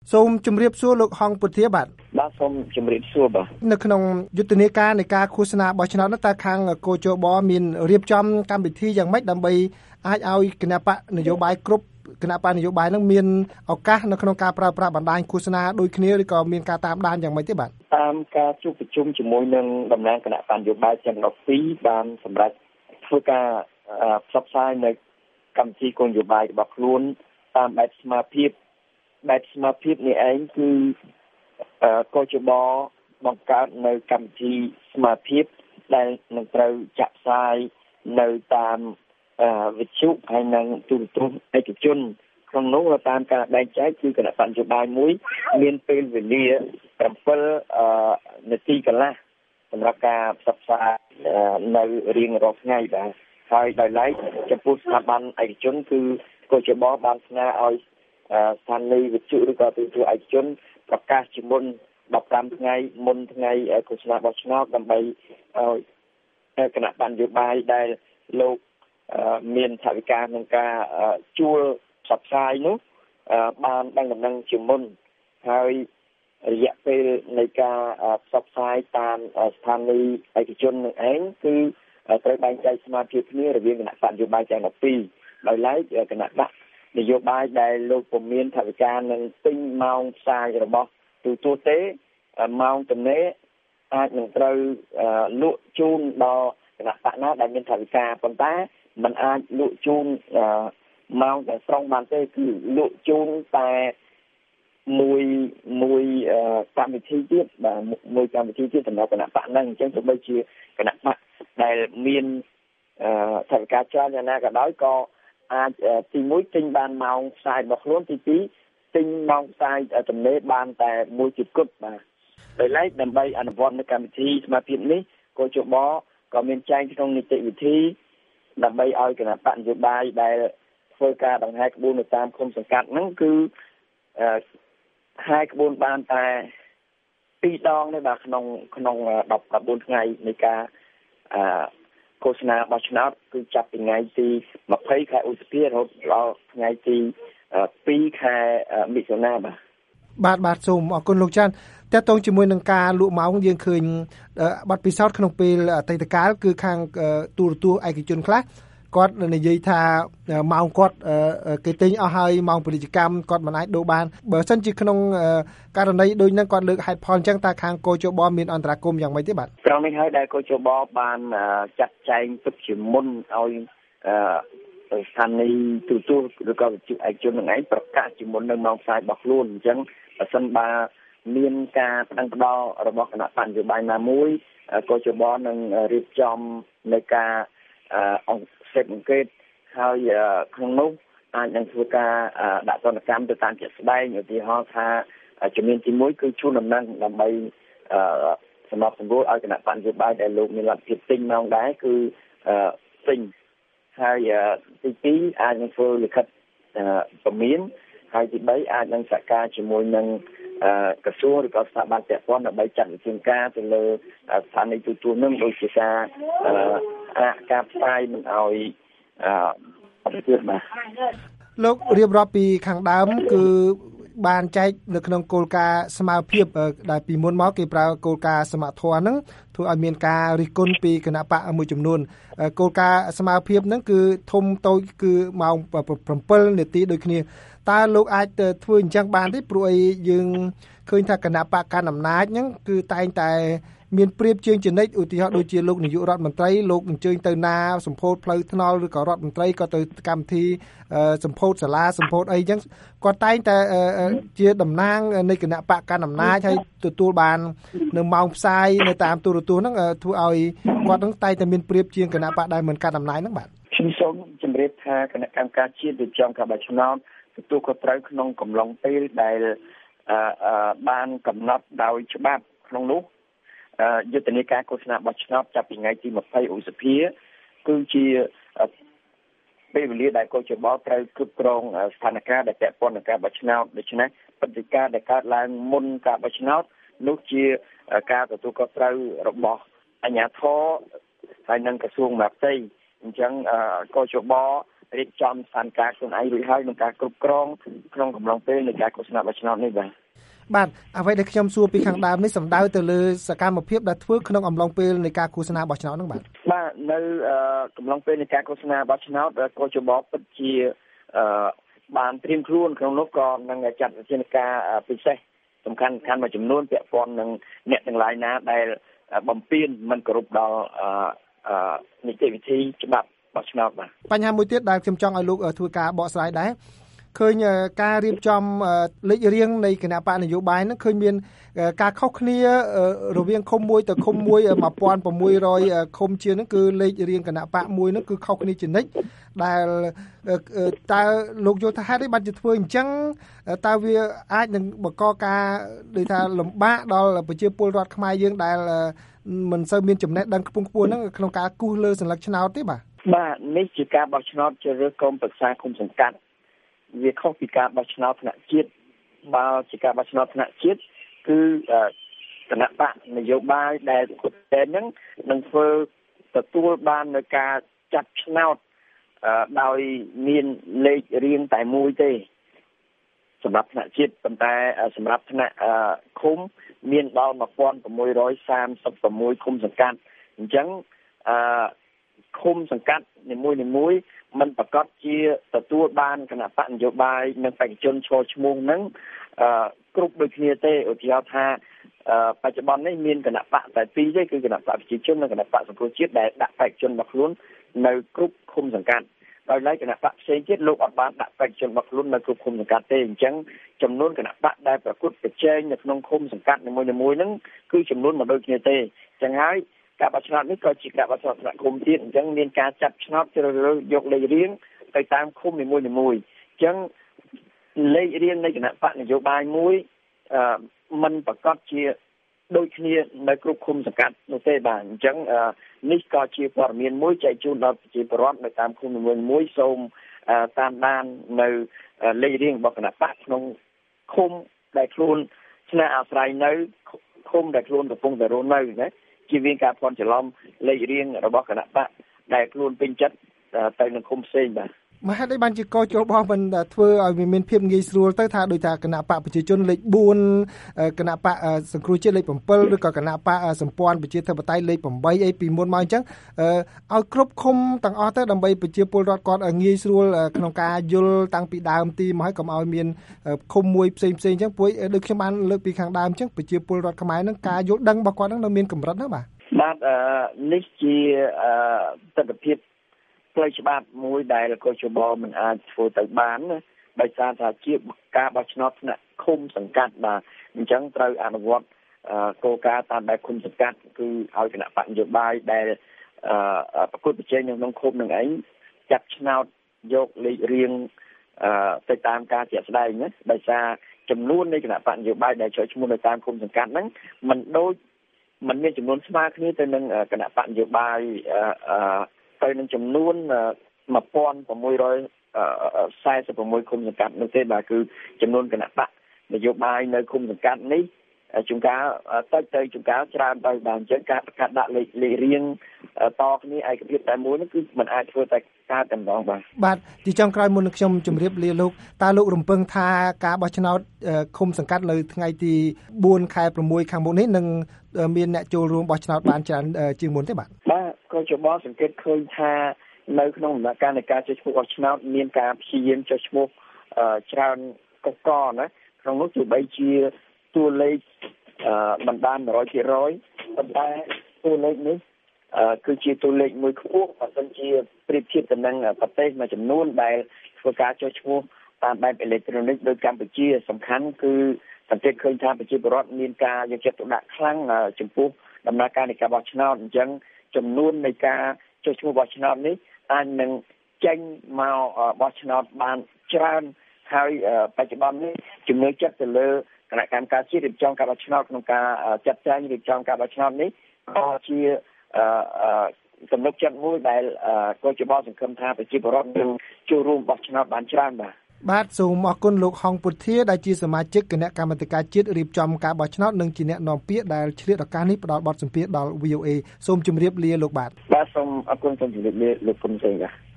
សូមជម្រាបសួរលោកហងពុធាបាទបាទសូមជម្រាបសួរបាទនៅក្នុងយុទ្ធនាការនៃការឃោសនាបោះឆ្នោតនោះតើខាងកោជបមានរៀបចំកម្មវិធីយ៉ាងម៉េចដើម្បីអាចឲ្យគណៈបកនយោបាយគ្រប់គណៈបកនយោបាយនឹងមានឱកាសនៅក្នុងការប្រើប្រាស់បណ្ដាញឃោសនាដូចគ្នាឬក៏មានការតាមដានយ៉ាងម៉េចទេបាទតាមការជួបប្រជុំជាមួយនឹងតំណាងគណៈបកនយោបាយទាំង12បានសម្រាប់ធ្វើការផ្សព្វផ្សាយនៅកម្មវិធីគោលនយោបាយរបស់ខ្លួនតាមបែបស្មារតីនេះឯងគឺកោជបបង្កើតនៅកម្មវិធីស្មារតីដែលនឹងត្រូវចាក់ផ្សាយនៅតាមវិទ្យុហើយនិងទូរទស្សន៍ឯកជនក្នុងនោះតាមការបែងចែកគឺគណៈបញ្ញបាយមួយមានពេលវេលា7នាទីកន្លះសម្រាប់ការផ្សព្វផ្សាយនៅរៀងរាល់ថ្ងៃបាទហើយដោយឡែកចំពោះស្ថាប័នឯកជនគឺកោជបបានស្នើឲ្យស្ថានីយវិទ្យុឬក៏ទូរទស្សន៍ឯកជនប្រកាសជាមុន15ថ្ងៃមុនថ្ងៃឃោសនាបោះឆ្នោតដើម្បីឲ្យគណៈបញ្ញបាយដែលលោកមានថវិកាក្នុងការជួលផ្សព្វផ្សាយនោះបានដឹងដំណឹងជាមុនហើយរយៈពេលនៃការផ្សព្វផ្សាយតាមស្ថានីយឯកជននឹងឯងគឺត្រូវបែងចែកស្មារតីគ្នារវាងគណៈបញ្ញបាយទាំង12ដោយឡែកគណៈបកនយោបាយដែលលោកពុំមានថវិកានឹងទិញម៉ោងផ្សាយរបស់ទូទស្សន៍ទេម៉ោងទំនេរអាចនឹងត្រូវលក់ជូនដល់គណៈបកណាដែលមានថវិកាប៉ុន្តែมันអាចលក់ជូនម៉ោងតែស្រង់បានទេគឺលក់ជូនតែមួយកម្មវិធីទៀតបាទមួយកម្មវិធីទៀតសម្រាប់គណៈបកហ្នឹងអញ្ចឹងទោះបីជាគណៈបកដែលមានថវិកាច្រើនយ៉ាងណាក៏ដោយក៏អាចទី1ទិញបានម៉ោងផ្សាយរបស់ខ្លួនទី2ទិញម៉ោងផ្សាយទំនេរបានតែមួយជិតគត់បាទដោយឡែកដើម្បីអនុវត្តនៅកម្មវិធីស្មារតីនេះកោជបក៏មានចែងក្នុងនីតិវិធីដើម្បីឲ្យគណៈបកនយោបាយដែលធ្វើការដង្ហែក្បួននៅតាមឃុំសង្កាត់ហ្នឹងគឺហាយក្បួនបានតែ2ដងទេបាទក្នុង14ថ្ងៃនៃការឃោសនាបោះឆ្នោតគឺចាប់ពីថ្ងៃទី20ខែឧសភារហូតដល់ថ្ងៃទី2ខែមិថុនាបាទសូមអរគុណលោកចាន់តើតើជាមួយនឹងការលក់ម៉ោងយើងឃើញបទពិសោធន៍ក្នុងពេលអតីតកាលគឺខាងទូរទស្សន៍ឯកជនខ្លះគាត់និយាយថាម៉ោងគាត់គេទិញអស់ហើយម៉ោងពាណិជ្ជកម្មគាត់មិនអាចដូរបានបើមិនជាក្នុងករណីដូចហ្នឹងគាត់លើកហេតុផលអញ្ចឹងតើខាងកោជបមានអន្តរាគមយ៉ាងម៉េចទេបាទត្រង់នេះហើយដែលកោជបបានចាត់ចែងទុកជាមុនឲ្យស្ថានីយទូរទស្សន៍ឬក៏វិទ្យុឯកជននឹងឯងប្រកាសជាមុននៅម៉ោងផ្សាយរបស់ខ្លួនអញ្ចឹងបើសិនបើមានការប្តឹងផ្តល់របស់គណៈបញ្ញយោបាយណាមួយកោជបនឹងរៀបចំในការសេពអង្កេតហើយក្នុងនោះអាចនឹងធ្វើការដាក់ទណ្ឌកម្មទៅតាមជាក់ស្ដែងឧទាហរណ៍ថាជំនាញទី1គឺជួនដំណឹងដើម្បីសម្រាប់សម្រួលឲ្យគណៈបញ្ញយោបាយដែលលោកមានលទ្ធភាពទិញម៉ោងដែរគឺទិញហើយទី2អាចនឹងធ្វើលិខិតពមៀនហើយទី3អាចនឹងសហការជាមួយនឹងក្រសួងឬក៏ស្ថាប័នពាក់ព័ន្ធដើម្បីចាត់វិធានការទៅលើស្ថានីយទូរទស្សន៍នឹងដូចជាការផ្សាយមិនឲ្យអត់ទៀតបាទលោករៀបរាប់ពីខាងដើមគឺបានចែកនៅក្នុងគោលការណ៍ស្មារភាពដែលពីមុនមកគេប្រើគោលការណ៍សមធម៌ហ្នឹងធ្វើឲ្យមានការរិះគន់ពីគណៈបកមួយចំនួនគោលការណ៍ស្មារភាពហ្នឹងគឺធំតូចគឺម៉ោង7នាទីដូចគ្នាតើលោកអាចធ្វើអញ្ចឹងបានទេព្រោះអីយើងឃើញថាគណៈបកកណ្ដាលអំណាចហ្នឹងគឺតែងតែមានប្រៀបជាងចនិចឧទាហរណ៍ដូចជាលោកនាយករដ្ឋមន្ត្រីលោកអញ្ជើញទៅណាសម្ពោធផ្លូវថ្នល់ឬក៏រដ្ឋមន្ត្រីក៏ទៅកម្មវិធីសម្ពោធសាលាសម្ពោធអីអញ្ចឹងគាត់តែងតែជាតំណាងនៃគណៈបកកណ្ដាលអំណាចហើយទទួលបាននៅម៉ោងផ្សាយនៅតាមទូរទស្សន៍ហ្នឹងធ្វើឲ្យគាត់នឹងតែងតែមានប្រៀបជាងគណៈបកដែលមិនកណ្ដាលអំណាចហ្នឹងបាទខ្ញុំសូមជម្រាបថាគណៈកម្មការជាតិរៀបចំការបោះឆ្នោតទទួលខុសត្រូវក្នុងកំឡុងពេលដែលបានកំណត់ដោយច្បាប់ក្នុងនោះយុទ្ធនាការឃោសនាបោះឆ្នោតចាប់ពីថ្ងៃទី20ឧសភាគឺជាពេលវេលាដែលកោជបត្រូវគ្រប់គ្រងស្ថានភាពដែលពាក់ព័ន្ធនឹងការបោះឆ្នោតដូច្នេះព្រឹត្តិការណ៍ដែលកើតឡើងមុនការបោះឆ្នោតនោះជាការទទួលខុសត្រូវរបស់អាជ្ញាធរហើយនិងក្រសួងមហាផ្ទៃអញ្ចឹងកោជបរៀបចំស្ថានភាពខ្លួនឯងរួចហើយក្នុងការគ្រប់គ្រងក្នុងកំឡុងពេលនៃការឃោសនាបោះឆ្នោតនេះបាទអ្វីដែលខ្ញុំសួរពីខាងដើមនេះសំដៅទៅលើសកម្មភាពដែលធ្វើក្នុងអំឡុងពេលនៃការឃោសនាបោះឆ្នោតហ្នឹងបាទនៅកំឡុងពេលនៃការឃោសនាបោះឆ្នោតកោជបពិតជាបានត្រៀមខ្លួនក្នុងនោះក៏នឹងចាត់វិធានការពិសេសសំខាន់មួយចំនួនពាក់ព័ន្ធនឹងអ្នកទាំងឡាយណាដែលបំពានមិនគោរពដល់នីតិវិធីច្បាប់បោះឆ្នោតបាទបញ្ហាមួយទៀតដែលខ្ញុំចង់ឲ្យលោកធ្វើការបកស្រាយដែរឃើញការរៀបចំលេខរៀងនៃគណៈបកនយោបាយហ្នឹងឃើញមានការខុសគ្នារវាងឃុំមួយទៅឃុំមួយ 1600 ឃុំជាងហ្នឹងគឺលេខរៀងគណៈបកមួយហ្នឹងគឺខុសគ្នាជានិច្ចដែលតើលោកយល់ថាហេតុអីបានជាធ្វើអញ្ចឹងតើវាអាចនឹងបង្កការដូចថាលំបាកដល់ប្រជាពលរដ្ឋខ្មែរយើងដែលមិនសូវមានចំណេះដឹងខ្ពង់ខ្ពស់ហ្នឹងក្នុងការគូសលើសញ្ញាឆ្នោតទេបាទនេះជាការបោះឆ្នោតជ្រើសរើសក្រុមប្រឹក្សាឃុំសង្កាត់វាខុសពីការបោះឆ្នោតថ្នាក់ជាតិបើជាការបោះឆ្នោតថ្នាក់ជាតិគឺគណៈបកនយោបាយដែលគូតែនឹងនឹងធ្វើទទួលបាននៅការចាត់ឆ្នោតដោយមានលេខរៀងតែមួយទេសម្រាប់ថ្នាក់ជាតិប៉ុន្តែសម្រាប់ថ្នាក់ឃុំមានដល់1636ឃុំសង្កាត់អញ្ចឹងឃុំសង្កាត់នីមួយมันប្រកាសជាទទួលបានគណៈបកនយោបាយនិងបេក្ខជនឈរឈ្មោះនឹងគ្រប់ដូចគ្នាទេឧទាហរណ៍ថាបច្ចុប្បន្ននេះមានគណៈបកតែពីរទេគឺគណៈបកប្រជាជននិងគណៈបកសង្គ្រោះជាតិដែលដាក់បេក្ខជនរបស់ខ្លួននៅគ្រប់ឃុំសង្កាត់ដោយឡែកគណៈបកផ្សេងទៀតលោកអត់បានដាក់បេក្ខជនរបស់ខ្លួននៅគ្រប់ឃុំសង្កាត់ទេអញ្ចឹងចំនួនគណៈបកដែលប្រកួតប្រជែងនៅក្នុងឃុំសង្កាត់នីមួយៗហ្នឹងគឺចំនួនមិនដូចគ្នាទេអញ្ចឹងហើយការបោះឆ្នោតនេះក៏ជាការបោះឆ្នោតថ្នាក់ឃុំទៀតអញ្ចឹងមានការចាប់ឆ្នោតជ្រើសរើសយកលេខរៀងទៅតាមឃុំនីមួយៗអញ្ចឹងលេខរៀងនៃគណៈបកនយោបាយមួយมันប្រកាសជាដូចគ្នានៅគ្រប់ឃុំសង្កាត់នោះទេបាទអញ្ចឹងនេះក៏ជាព័ត៌មានមួយចែកជូនដល់ប្រជាពលរដ្ឋនៅតាមឃុំនីមួយៗសូមតាមដាននៅលេខរៀងរបស់គណៈបកក្នុងឃុំដែលខ្លួនស្នាក់អាស្រ័យនៅឃុំដែលខ្លួនកំពុងតែរស់នៅណាជាមានការភ័ន្តច្រឡំលេខរៀងរបស់គណៈបកដែលខ្លួនពេញចិត្តទៅនឹងឃុំផ្សេងបាទមហេតុអីបានជាកោជលបងមិនធ្វើឲ្យវាមានភាពងាយស្រួលទៅថាដោយថាគណៈបកប្រជាជនលេខ4គណៈបកសង្គ្រោះជាតិលេខ7ឬក៏គណៈបកសម្ព័ន្ធប្រជាធិបតេយ្យលេខ8អីពីមុនមកអញ្ចឹងឲ្យគ្រប់ឃុំទាំងអស់ទៅដើម្បីប្រជាពលរដ្ឋគាត់ងាយស្រួលក្នុងការយល់តាំងពីដើមទីមកឲ្យកុំឲ្យមានឃុំមួយផ្សេងអញ្ចឹងព្រោះដូចខ្ញុំបានលើកពីខាងដើមអញ្ចឹងប្រជាពលរដ្ឋខ្មែរនឹងការយល់ដឹងរបស់គាត់នឹងនៅមានកម្រិតណាបាទនេះជាទស្សនវិជ្ជាផ្លូវច្បាប់មួយដែលកោជបមិនអាចធ្វើទៅបានណាដោយសារថាជាការបោះឆ្នោតថ្នាក់ឃុំសង្កាត់បាទអញ្ចឹងត្រូវអនុវត្តគោលការណ៍តាមបែបឃុំសង្កាត់គឺឲ្យគណៈបកនយោបាយដែលប្រកួតប្រជែងនៅក្នុងឃុំនឹងឯងចាត់ឆ្នោតយកលេខរៀងទៅតាមការជាក់ស្ដែងណាដោយសារចំនួននៃគណៈបកនយោបាយដែលចូលឈ្មោះនៅតាមឃុំសង្កាត់ហ្នឹងมันមានចំនួនស្មើគ្នាទៅនឹងគណៈបកនយោបាយទៅនឹងចំនួន1646ឃុំសង្កាត់នោះទេបាទគឺចំនួនគណៈបកនយោបាយនៅឃុំសង្កាត់នេះជួនកាលទៅជួនកាលច្រើនទៅបាទអញ្ចឹងការប្រកាសដាក់លេខរៀងតគ្នាឯកភាពតែមួយនោះគឺมันអាចធ្វើតែការតែម្ដងបាទទីចុងក្រោយមុននឹងខ្ញុំជម្រាបលាលោកតើលោករំពឹងថាការបោះឆ្នោតឃុំសង្កាត់នៅថ្ងៃទី4ខែ6ខាងមុខនេះនឹងមានអ្នកចូលរួមបោះឆ្នោតបានច្រើនជាងមុនទេបាទក៏ជបសង្កេតឃើញថានៅក្នុងដំណាក់កាលនៃការចុះឈ្មោះបោះឆ្នោតមានការព្យាយាមចុះឈ្មោះច្រើនកកណាក្នុងនោះទោះបីជាតួលេខបណ្ដាន 100% ប៉ុន្តែតួលេខនេះគឺជាតួលេខមួយខ្ពស់បើមិនជាប្រៀបធៀបទៅនឹងប្រទេសមួយចំនួនដែលធ្វើការចុះឈ្មោះតាមបែបអេឡិចត្រូនិកដោយកម្ពុជាសំខាន់គឺសង្កេតឃើញថាប្រជាពលរដ្ឋមានការយកចិត្តទុកដាក់ខ្លាំងចំពោះដំណើរការនៃការបោះឆ្នោតអញ្ចឹងចំនួននៃការចុះឈ្មោះបោះឆ្នោតនេះអាចនឹងចេញមកបោះឆ្នោតបានច្រើនហើយបច្ចុប្បន្ននេះជំនឿចិត្តទៅលើគណៈកម្មការជាតិរៀបចំការបោះឆ្នោតក្នុងការចាត់ចែងរៀបចំការបោះឆ្នោតនេះក៏ជាទំនុកចិត្តមួយដែលកោជបសង្ឃឹមថាប្រជាពលរដ្ឋនឹងចូលរួមបោះឆ្នោតបានច្រើនបាទសូមអរគុណលោកហងពុធាដែលជាសមាជិកគណៈកម្មាធិការជាតិរៀបចំការបោះឆ្នោតនិងជាអ្នកនាំពាក្យដែលឆ្លៀតឱកាសនេះផ្ដល់បទសម្ភាសន៍ដល់ VOA សូមជម្រាបលាលោកបាទសូមអរគុណសូមជម្រាបលាលោកពុនសេងបាទ